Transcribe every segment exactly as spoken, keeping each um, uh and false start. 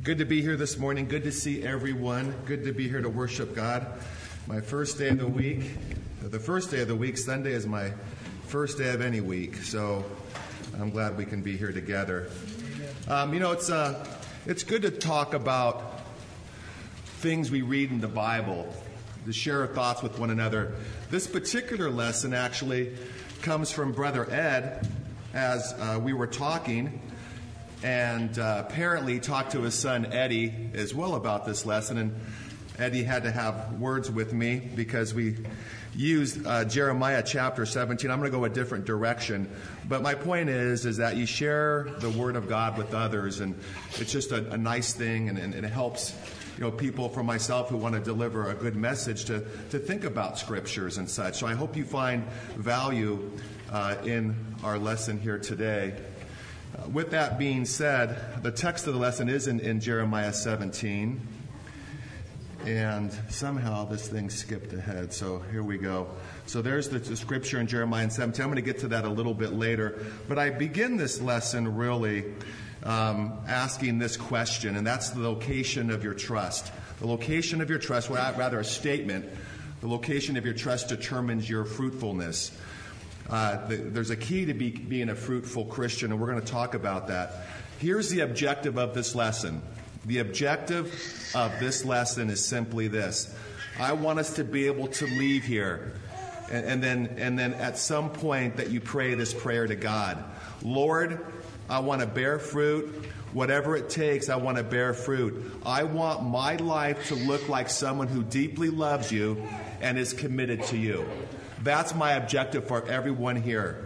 Good to be here this morning. Good to see everyone. Good to be here to worship God. My first day of the week, the first day of the week, Sunday is my first day of any week. So I'm glad we can be here together. Um, you know, it's uh, it's good to talk about things we read in the Bible, to share our thoughts with one another. This particular lesson actually comes from Brother Ed as uh, we were talking. And uh, apparently talked to his son Eddie as well about this lesson. And Eddie had to have words with me because we used uh, Jeremiah chapter seventeen. I'm going to go a different direction. But my point is, is that you share the Word of God with others. And it's just a, a nice thing. And, and, and it helps, you know, people from myself who want to deliver a good message to, to think about scriptures and such. So I hope you find value uh, in our lesson here today. Uh, with that being said, the text of the lesson is in, in Jeremiah seventeen, and somehow this thing skipped ahead, so here we go. So there's the, the scripture in Jeremiah seventeen. I'm going to get to that a little bit later, but I begin this lesson really um, asking this question, and that's the location of your trust. The location of your trust, or rather a statement, the location of your trust determines your fruitfulness. Uh, the, there's a key to be, being a fruitful Christian, and we're going to talk about that. Here's the objective of this lesson. The objective of this lesson is simply this. I want us to be able to leave here, and, and then and then at some point that you pray this prayer to God. Lord, I want to bear fruit. Whatever it takes, I want to bear fruit. I want my life to look like someone who deeply loves you and is committed to you. That's my objective for everyone here.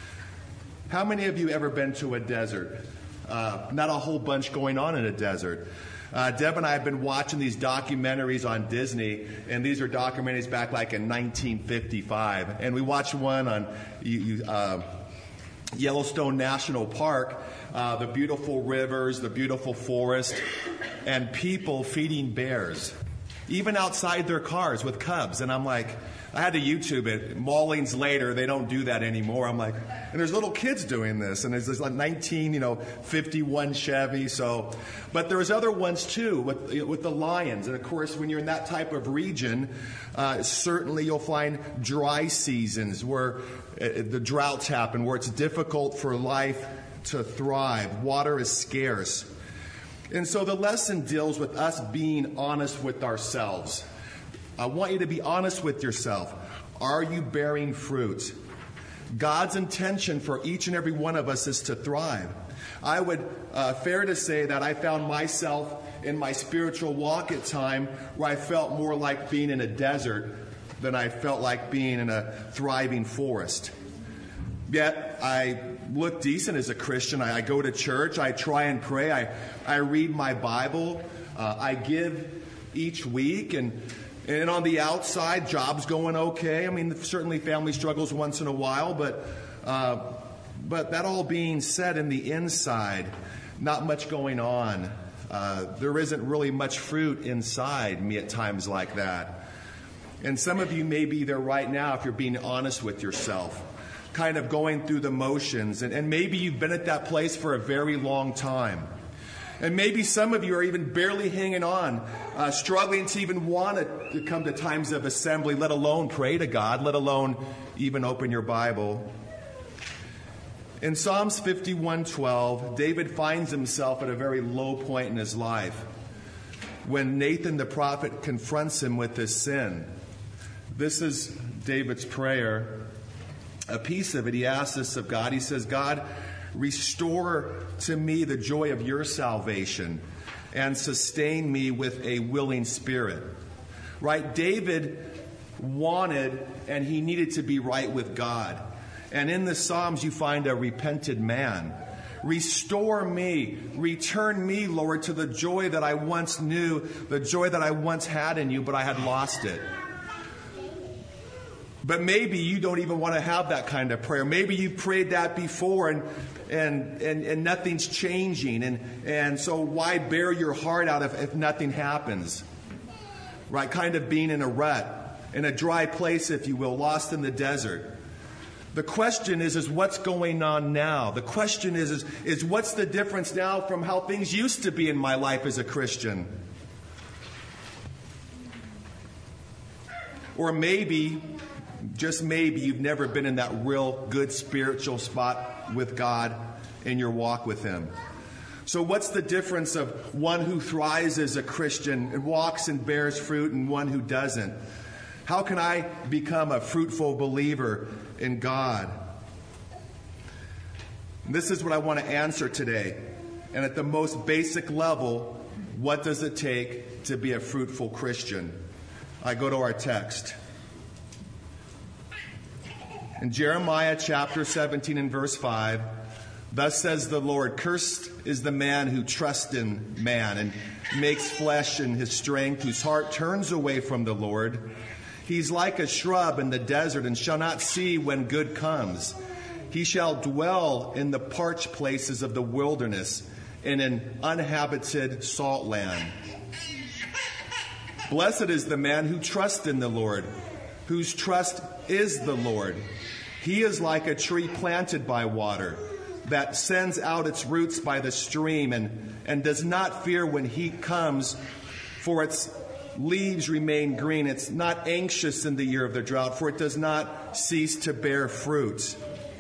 How many of you ever been to a desert? Uh, not a whole bunch going on in a desert. Uh, Deb and I have been watching these documentaries on Disney, and these are documentaries back like in nineteen fifty-five. And we watched one on uh, Yellowstone National Park, uh, the beautiful rivers, the beautiful forest, and people feeding bears, even outside their cars with cubs. And I'm like, I had to YouTube it. Maulings later, they don't do that anymore. I'm like, and there's little kids doing this, and there's this like nineteen, you know, fifty-one Chevy. So, but there's other ones too with with the lions, and of course, when you're in that type of region, uh, certainly you'll find dry seasons where uh, the droughts happen, where it's difficult for life to thrive. Water is scarce, and so the lesson deals with us being honest with ourselves. I want you to be honest with yourself. Are you bearing fruit? God's intention for each and every one of us is to thrive. I would, uh, fair to say that I found myself in my spiritual walk at time where I felt more like being in a desert than I felt like being in a thriving forest. Yet I look decent as a Christian. I, I go to church. I try and pray. I, I read my Bible. Uh, I give each week, and And on the outside, job's going okay. I mean, certainly family struggles once in a while, but uh, but that all being said, in the inside, not much going on. Uh, there isn't really much fruit inside me at times like that. And some of you may be there right now if you're being honest with yourself, kind of going through the motions. And, and maybe you've been at that place for a very long time. And maybe some of you are even barely hanging on, uh, struggling to even want to come to times of assembly, let alone pray to God, let alone even open your Bible. In Psalms fifty-one twelve, David finds himself at a very low point in his life when Nathan the prophet confronts him with his sin. This is David's prayer. A piece of it, he asks this of God. He says, God, restore to me the joy of your salvation and sustain me with a willing spirit. Right? David wanted and he needed to be right with God. And in the Psalms you find a repented man. Restore me, return me, Lord, to the joy that I once knew, the joy that I once had in you, but I had lost it. But maybe you don't even want to have that kind of prayer. Maybe you've prayed that before and and and, and nothing's changing. And, and so why bear your heart out if, if nothing happens? Right? Kind of being in a rut, in a dry place, if you will, lost in the desert. The question is, is what's going on now? The question is, is, is what's the difference now from how things used to be in my life as a Christian? Or maybe, just maybe, you've never been in that real good spiritual spot with God in your walk with Him. So what's the difference of one who thrives as a Christian and walks and bears fruit and one who doesn't? How can I become a fruitful believer in God? This is what I want to answer today. And at the most basic level, what does it take to be a fruitful Christian? I go to our text. In Jeremiah chapter seventeen and verse five, thus says the Lord, cursed is the man who trusts in man and makes flesh in his strength, whose heart turns away from the Lord. He's like a shrub in the desert and shall not see when good comes. He shall dwell in the parched places of the wilderness, in an uninhabited salt land. Blessed is the man who trusts in the Lord, whose trust is the Lord. He is like a tree planted by water, that sends out its roots by the stream and, and does not fear when heat comes, for its leaves remain green. It's not anxious in the year of the drought, for it does not cease to bear fruit.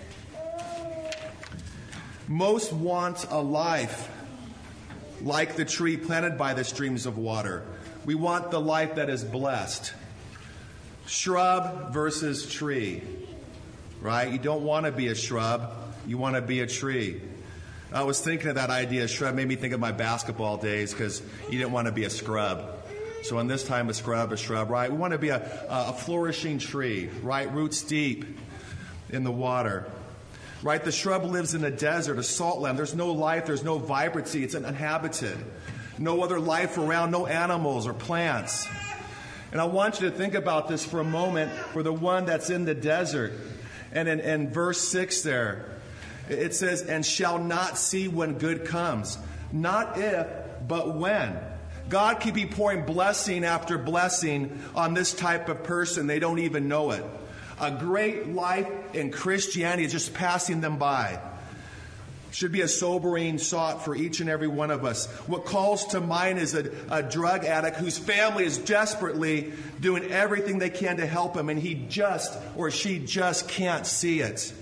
Most want a life like the tree planted by the streams of water. We want the life that is blessed. Shrub versus tree, right? You don't want to be a shrub. You want to be a tree. I was thinking of that idea. Shrub made me think of my basketball days because you didn't want to be a scrub. So in this time, a scrub, a shrub, right? We want to be a, a flourishing tree, right? Roots deep in the water, right? The shrub lives in a desert, a salt land. There's no life. There's no vibrancy. It's uninhabited. No other life around, no animals or plants. And I want you to think about this for a moment for the one that's in the desert. And in, in verse six there, it says, and shall not see when good comes. Not if, but when. God can be pouring blessing after blessing on this type of person. They don't even know it. A great life in Christianity is just passing them by. Should be a sobering thought for each and every one of us. What calls to mind is a, a drug addict whose family is desperately doing everything they can to help him, and he just or she just can't see it.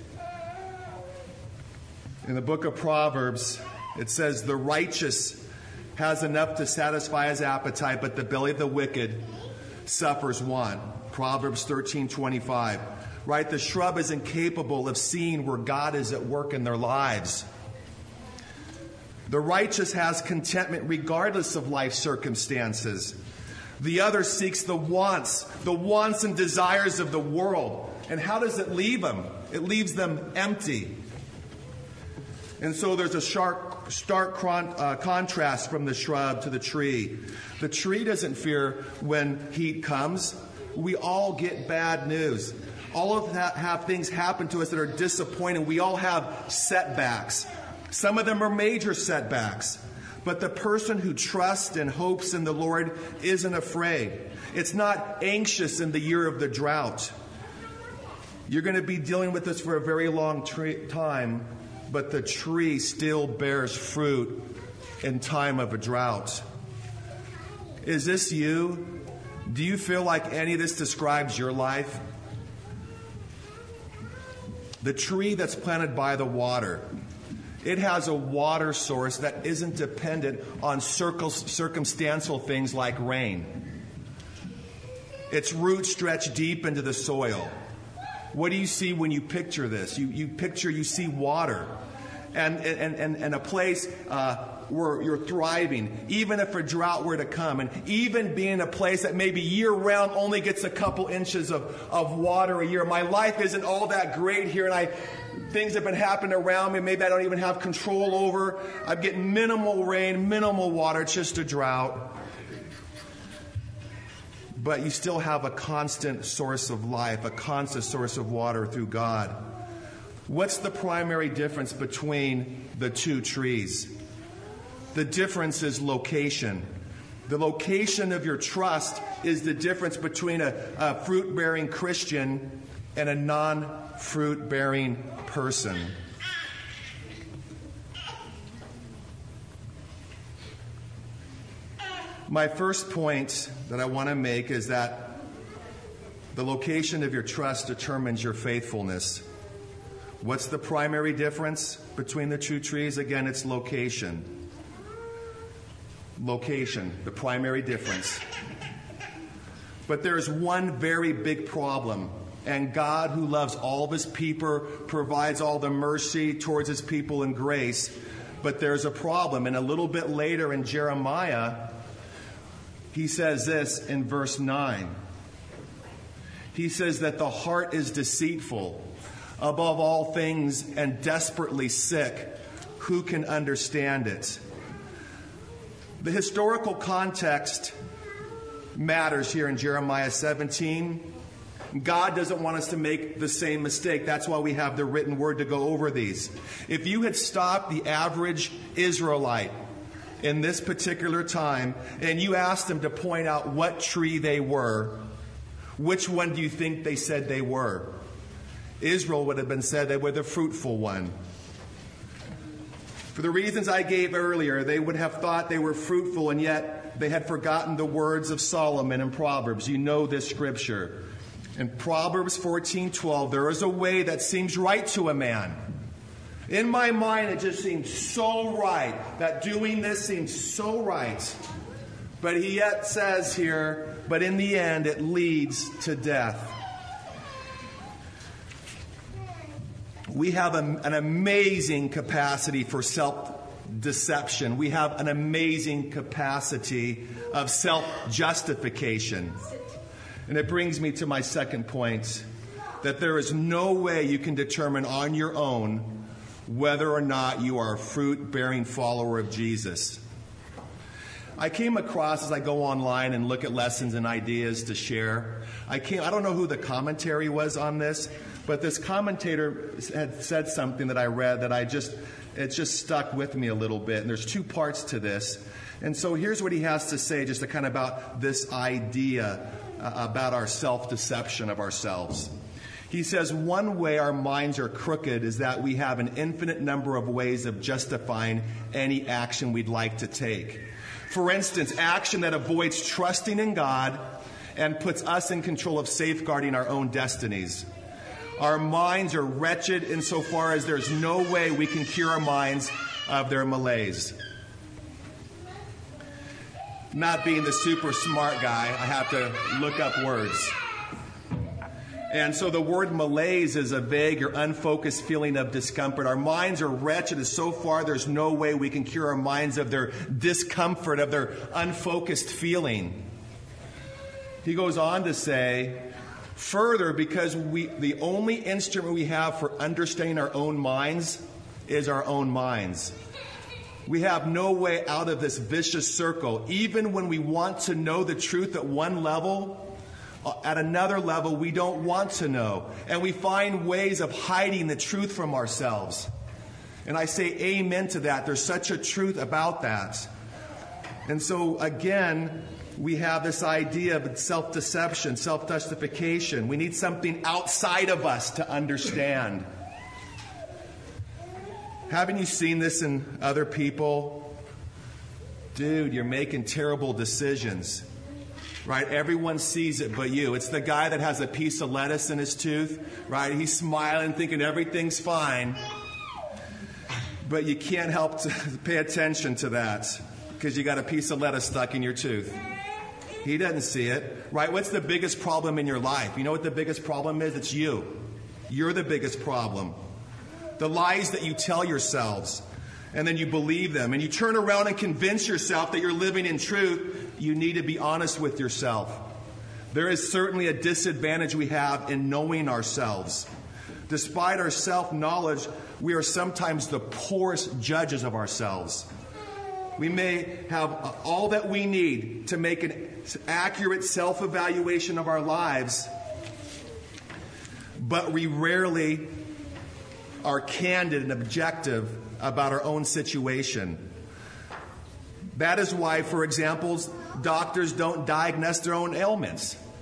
In the book of Proverbs, it says, the righteous has enough to satisfy his appetite, but the belly of the wicked suffers want. Proverbs thirteen twenty-five. Right? The shrub is incapable of seeing where God is at work in their lives. The righteous has contentment regardless of life circumstances. The other seeks the wants, the wants and desires of the world. And how does it leave them? It leaves them empty. And so there's a sharp, stark con- uh, contrast from the shrub to the tree. The tree doesn't fear when heat comes. We all get bad news. All of that have things happen to us that are disappointing. We all have setbacks. Some of them are major setbacks. But the person who trusts and hopes in the Lord isn't afraid. It's not anxious in the year of the drought. You're going to be dealing with this for a very long tre- time, but the tree still bears fruit in time of a drought. Is this you? Do you feel like any of this describes your life? The tree that's planted by the water, it has a water source that isn't dependent on circumstantial things like rain. Its roots stretch deep into the soil. What do you see when you picture this? You, you picture, you see water and, and, and, and a place uh, where you're thriving, even if a drought were to come, and even being a place that maybe year-round only gets a couple inches of, of water a year. My life isn't all that great here, and I things have been happening around me maybe I don't even have control over. I'm getting minimal rain, minimal water, it's just a drought. But you still have a constant source of life, a constant source of water through God. What's the primary difference between the two trees? The difference is location. The location of your trust is the difference between a, a fruit-bearing Christian and a non-fruit-bearing person. My first point that I want to make is that the location of your trust determines your faithfulness. What's the primary difference between the two trees? Again, it's location. Location, the primary difference. But there's one very big problem. And God, who loves all of his people, provides all the mercy towards his people and grace. But there's a problem. And a little bit later in Jeremiah, he says this in verse nine. He says that the heart is deceitful above all things and desperately sick. Who can understand it? The historical context matters here in Jeremiah seventeen. God doesn't want us to make the same mistake. That's why we have the written word to go over these. If you had stopped the average Israelite in this particular time and you asked them to point out what tree they were, which one do you think they said they were? Israel would have been said they were the fruitful one. For the reasons I gave earlier, they would have thought they were fruitful, and yet they had forgotten the words of Solomon in Proverbs. You know this scripture. In Proverbs fourteen twelve, there is a way that seems right to a man. In my mind, it just seems so right, that doing this seems so right. But he yet says here, but in the end, it leads to death. We have a, an amazing capacity for self-deception. We have an amazing capacity of self-justification. And it brings me to my second point, that there is no way you can determine on your own whether or not you are a fruit-bearing follower of Jesus. I came across, as I go online and look at lessons and ideas to share, I came, I don't know who the commentary was on this, but this commentator had said something that I read that I just, it just stuck with me a little bit. And there's two parts to this. And so here's what he has to say just to kind of about this idea uh, about our self-deception of ourselves. He says, one way our minds are crooked is that we have an infinite number of ways of justifying any action we'd like to take. For instance, action that avoids trusting in God and puts us in control of safeguarding our own destinies. Our minds are wretched insofar as there's no way we can cure our minds of their malaise. Not being the super smart guy, I have to look up words. And so the word malaise is a vague or unfocused feeling of discomfort. Our minds are wretched as so far there's no way we can cure our minds of their discomfort, of their unfocused feeling. He goes on to say, further, because we the only instrument we have for understanding our own minds is our own minds. We have no way out of this vicious circle. Even when we want to know the truth at one level, at another level, we don't want to know. And we find ways of hiding the truth from ourselves. And I say amen to that. There's such a truth about that. And so, again, we have this idea of self-deception, self-justification. We need something outside of us to understand. Haven't you seen this in other people? Dude, you're making terrible decisions. Right? Everyone sees it but you. It's the guy that has a piece of lettuce in his tooth, right? He's smiling, thinking everything's fine. But you can't help to pay attention to that because you got a piece of lettuce stuck in your tooth. He doesn't see it, right? What's the biggest problem in your life? You know what the biggest problem is? It's you. You're the biggest problem. The lies that you tell yourselves, and then you believe them, and you turn around and convince yourself that you're living in truth. You need to be honest with yourself. There is certainly a disadvantage we have in knowing ourselves. Despite our self-knowledge, we are sometimes the poorest judges of ourselves. We may have all that we need to make an accurate self-evaluation of our lives, but we rarely are candid and objective about our own situation. That is why, for example, doctors don't diagnose their own ailments.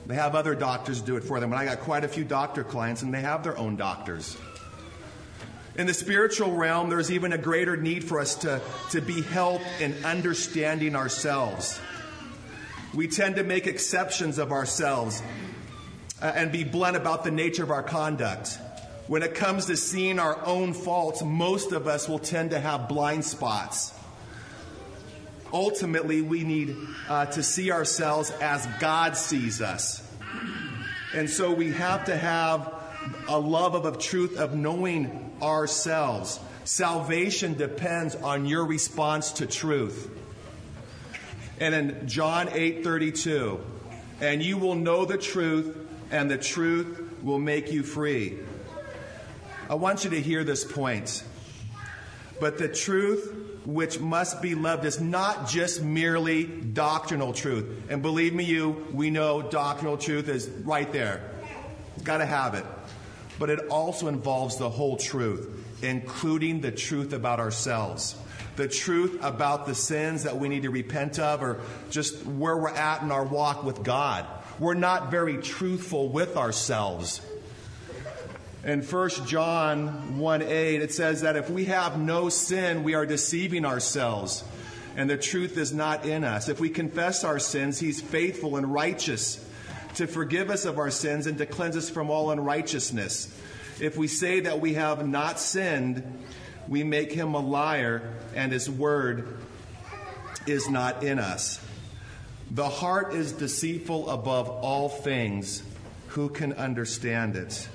They have other doctors do it for them. And I got quite a few doctor clients, and they have their own doctors. In the spiritual realm, there's even a greater need for us to, to be helped in understanding ourselves. We tend to make exceptions of ourselves uh, and be blunt about the nature of our conduct. When it comes to seeing our own faults, most of us will tend to have blind spots. Ultimately, we need uh, to see ourselves as God sees us. And so we have to have a love of, of truth of knowing ourselves. Salvation depends on your response to truth. And in John eight thirty-two, and you will know the truth, and the truth will make you free. I want you to hear this point. But the truth which must be loved is not just merely doctrinal truth. And believe me, you, we know doctrinal truth is right there. Got to have it. But it also involves the whole truth, including the truth about ourselves. The truth about the sins that we need to repent of, or just where we're at in our walk with God. We're not very truthful with ourselves. In First John one eight, it says that if we have no sin, we are deceiving ourselves, and the truth is not in us. If we confess our sins, He's faithful and righteous to forgive us of our sins and to cleanse us from all unrighteousness. If we say that we have not sinned, we make Him a liar, and His word is not in us. The heart is deceitful above all things. Who can understand it?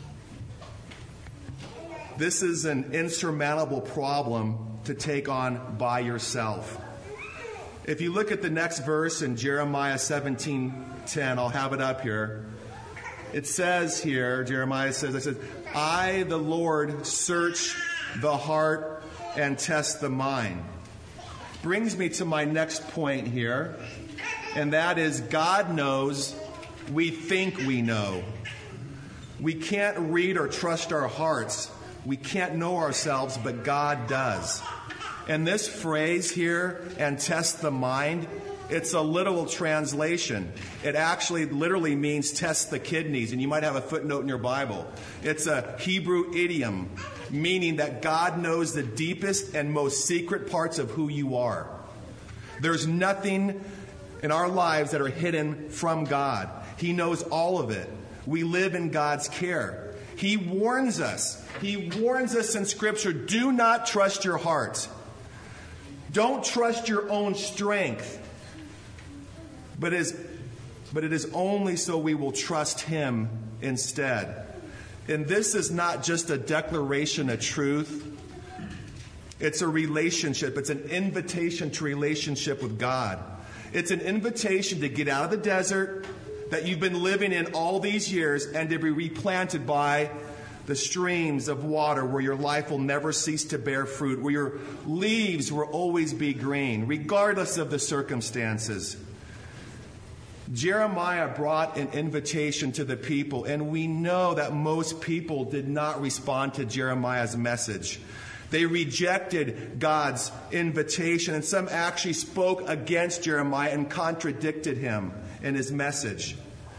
This is an insurmountable problem to take on by yourself. If you look at the next verse in Jeremiah seventeen ten, I'll have it up here. It says here, Jeremiah says, I says, I, the Lord, search the heart and test the mind. Brings me to my next point here, and that is God knows, we think we know. We can't read or trust our hearts. We can't know ourselves, but God does. And this phrase here, and test the mind, it's a literal translation. It actually literally means test the kidneys, and you might have a footnote in your Bible. It's a Hebrew idiom, meaning that God knows the deepest and most secret parts of who you are. There's nothing in our lives that are hidden from God. He knows all of it. We live in God's care. He warns us. He warns us in Scripture, do not trust your heart. Don't trust your own strength. But it is, but it is only so we will trust Him instead. And this is not just a declaration of truth. It's a relationship. It's an invitation to relationship with God. It's an invitation to get out of the desert that you've been living in all these years and to be replanted by the streams of water where your life will never cease to bear fruit, where your leaves will always be green, regardless of the circumstances. Jeremiah brought an invitation to the people, and we know that most people did not respond to Jeremiah's message. They rejected God's invitation, and some actually spoke against Jeremiah and contradicted him in his message.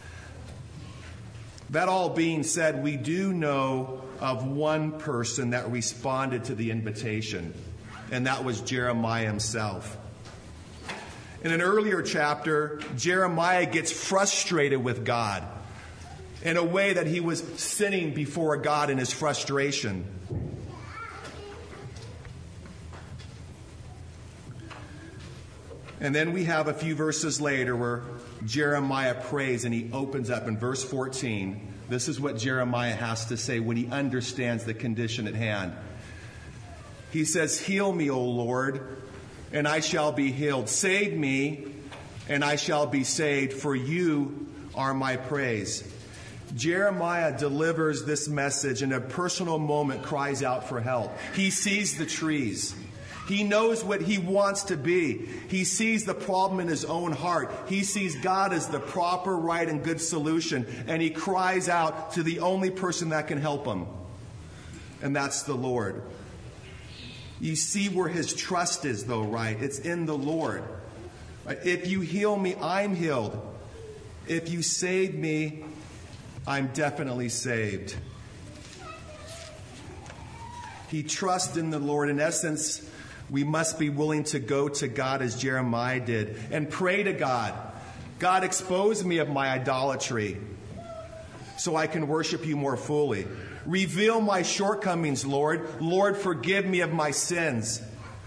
That all being said, we do know of one person that responded to the invitation, and that was Jeremiah himself. In an earlier chapter, Jeremiah gets frustrated with God in a way that he was sinning before God in his frustration. And then we have a few verses later where Jeremiah prays, and he opens up in verse fourteen. This is what Jeremiah has to say when he understands the condition at hand. He says, heal me, O Lord, and I shall be healed. Save me, and I shall be saved, for you are my praise. Jeremiah delivers this message in a personal moment, cries out for help. He sees the trees. He knows what he wants to be. He sees the problem in his own heart. He sees God as the proper, right, and good solution. And he cries out to the only person that can help him. And that's the Lord. You see where his trust is, though, right? It's in the Lord. If you heal me, I'm healed. If you save me, I'm definitely saved. He trusts in the Lord. In essence, we must be willing to go to God as Jeremiah did and pray to God. God, expose me of my idolatry so I can worship you more fully. Reveal my shortcomings, Lord. Lord, forgive me of my sins.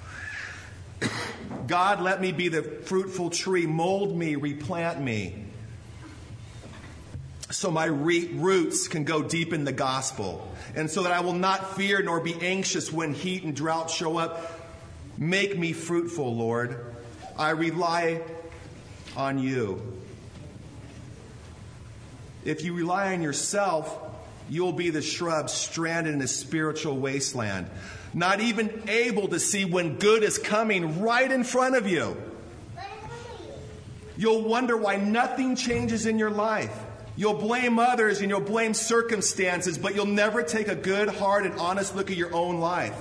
God, let me be the fruitful tree. Mold me, replant me, so my re- roots can go deep in the gospel, and so that I will not fear nor be anxious when heat and drought show up. Make me fruitful, Lord. I rely on you. If you rely on yourself, you'll be the shrub stranded in a spiritual wasteland, not even able to see when good is coming right in front of you. You'll wonder why nothing changes in your life. You'll blame others and you'll blame circumstances, but you'll never take a good, hard, and honest look at your own life.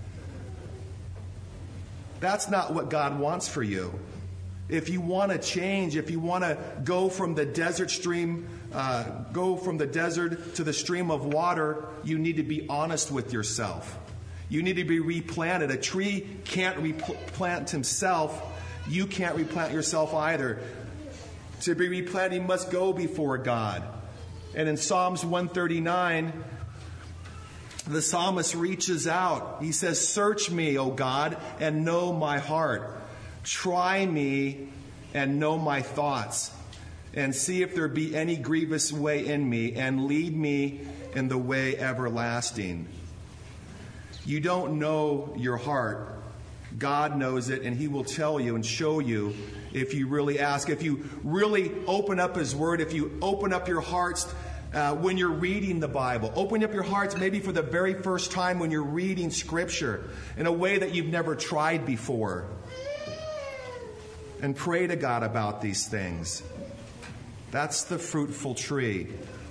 That's not what God wants for you. If you want to change, if you want to go from the desert stream, uh, go from the desert to the stream of water, you need to be honest with yourself. You need to be replanted. A tree can't replant himself. You can't replant yourself either. To be replanted, you must go before God. And in Psalms one thirty-nine, the psalmist reaches out. He says, "Search me, O God, and know my heart. Try me and know my thoughts, and see if there be any grievous way in me, and lead me in the way everlasting." You don't know your heart. God knows it, and he will tell you and show you if you really ask. If you really open up his word, if you open up your hearts uh, when you're reading the Bible, open up your hearts maybe for the very first time when you're reading Scripture in a way that you've never tried before. And pray to God about these things. That's the fruitful tree.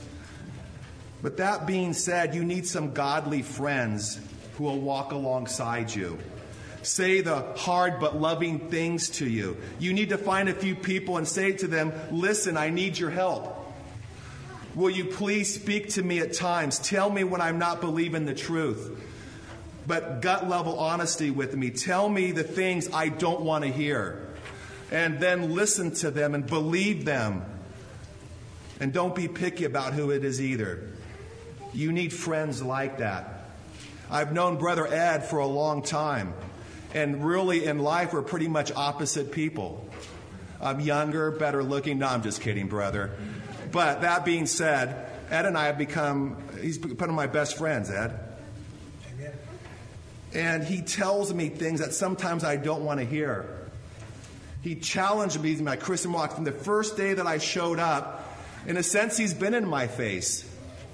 But that being said, you need some godly friends who will walk alongside you, say the hard but loving things to you. You need to find a few people and say to them, "Listen, I need your help. Will you please speak to me at times? Tell me when I'm not believing the truth. But gut level honesty with me. Tell me the things I don't want to hear. And then listen to them and believe them. And don't be picky about who it is either." You need friends like that. I've known Brother Ed for a long time. And really in life, we're pretty much opposite people. I'm younger, better looking. No, I'm just kidding, brother. But that being said, Ed and I have become, he's one of my best friends, Ed. Amen. And he tells me things that sometimes I don't want to hear. He challenged me in my Christian walk from the first day that I showed up. In a sense, he's been in my face.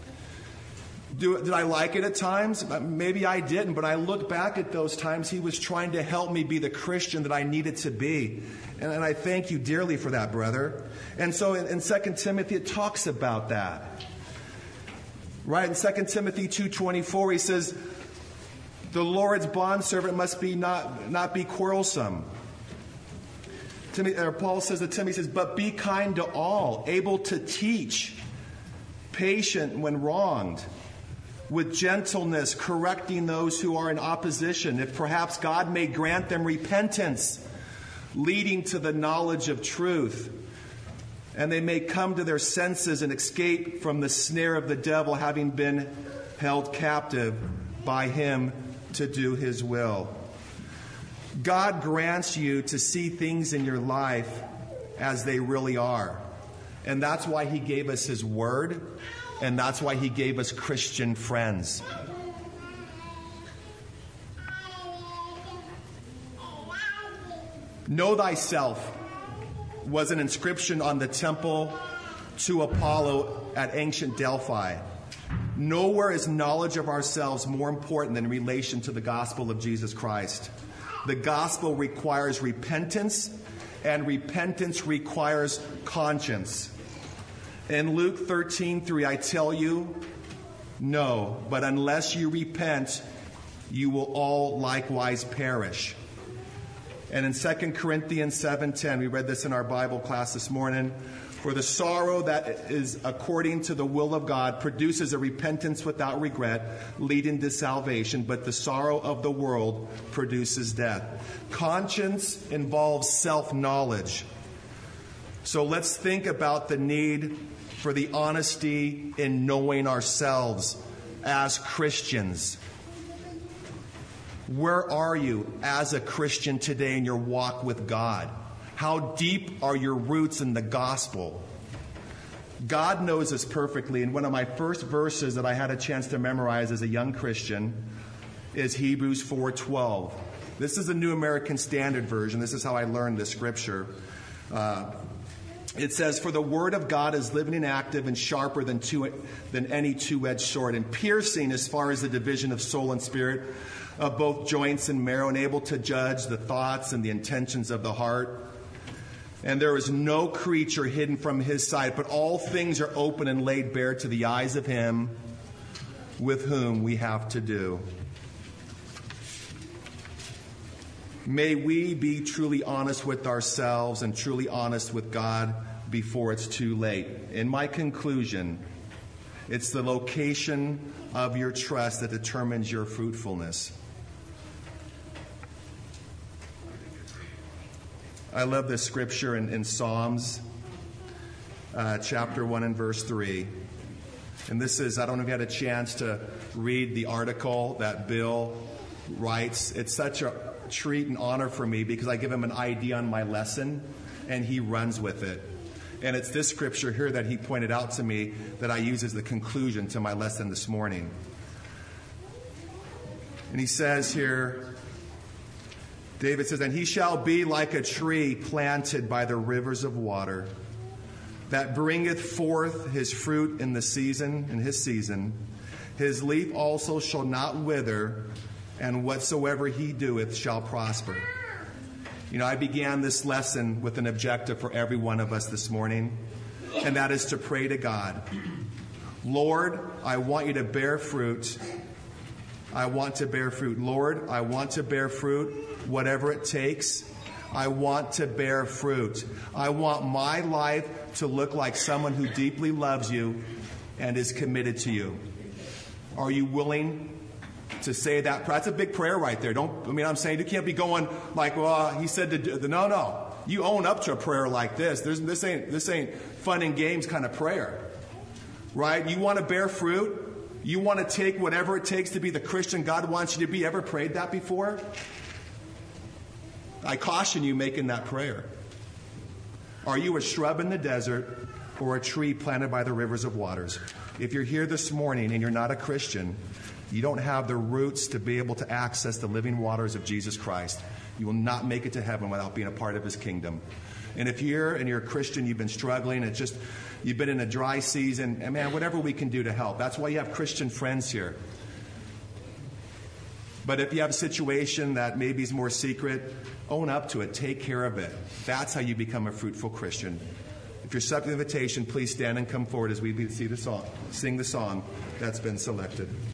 Do, did I like it at times? Maybe I didn't, but I look back at those times. He was trying to help me be the Christian that I needed to be. And, and I thank you dearly for that, brother. And so in, in Second Timothy, it talks about that. Right? In Second Timothy two twenty-four, he says, "The Lord's bondservant must be not, not be quarrelsome." Timothy, or Paul says to Timothy, he says, "But be kind to all, able to teach, patient when wronged, with gentleness, correcting those who are in opposition, if perhaps God may grant them repentance, leading to the knowledge of truth, and they may come to their senses and escape from the snare of the devil, having been held captive by him to do his will." God grants you to see things in your life as they really are. And that's why he gave us his word. And that's why he gave us Christian friends. "Know thyself" was an inscription on the temple to Apollo at ancient Delphi. Nowhere is knowledge of ourselves more important than in relation to the gospel of Jesus Christ. The gospel requires repentance, and repentance requires conscience. In Luke thirteen three, I tell you, no, but unless you repent, you will all likewise perish. And in Second Corinthians seven ten, we read this in our Bible class this morning. For the sorrow that is according to the will of God produces a repentance without regret, leading to salvation, but the sorrow of the world produces death. Conscience involves self-knowledge. So let's think about the need for the honesty in knowing ourselves as Christians. Where are you as a Christian today in your walk with God? How deep are your roots in the gospel? God knows us perfectly, and one of my first verses that I had a chance to memorize as a young Christian is Hebrews four twelve. This is a New American Standard Version. This is how I learned this scripture. Uh, it says, "For the word of God is living and active and sharper than, two, than any two-edged sword, and piercing as far as the division of soul and spirit, of both joints and marrow, and able to judge the thoughts and the intentions of the heart. And there is no creature hidden from his sight, but all things are open and laid bare to the eyes of him with whom we have to do." May we be truly honest with ourselves and truly honest with God before it's too late. In my conclusion, it's the location of your trust that determines your fruitfulness. I love this scripture in, in Psalms uh, chapter one and verse three. And this is, I don't know if you had a chance to read the article that Bill writes. It's such a treat and honor for me because I give him an idea on my lesson and he runs with it. And it's this scripture here that he pointed out to me that I use as the conclusion to my lesson this morning. And he says here, David says, "And he shall be like a tree planted by the rivers of water, that bringeth forth his fruit in the season, in his season. His leaf also shall not wither, and whatsoever he doeth shall prosper." You know, I began this lesson with an objective for every one of us this morning, and that is to pray to God. Lord, I want you to bear fruit. I want to bear fruit. Lord, I want to bear fruit, whatever it takes. I want to bear fruit. I want my life to look like someone who deeply loves you and is committed to you. Are you willing to say that? That's a big prayer right there. Don't, I mean, I'm saying you can't be going like, well, he said to do, no, no. You own up to a prayer like this. There's, this ain't, this ain't fun and games kind of prayer, right? You want to bear fruit? You want to take whatever it takes to be the Christian God wants you to be. Ever prayed that before? I caution you making that prayer. Are you a shrub in the desert or a tree planted by the rivers of waters? If you're here this morning and you're not a Christian, you don't have the roots to be able to access the living waters of Jesus Christ. You will not make it to heaven without being a part of his kingdom. And if you're and you're a Christian, you've been struggling, it's just you've been in a dry season, and man, whatever we can do to help. That's why you have Christian friends here. But if you have a situation that maybe is more secret, own up to it. Take care of it. That's how you become a fruitful Christian. If you're accepting the invitation, please stand and come forward as we see the song, sing the song that's been selected.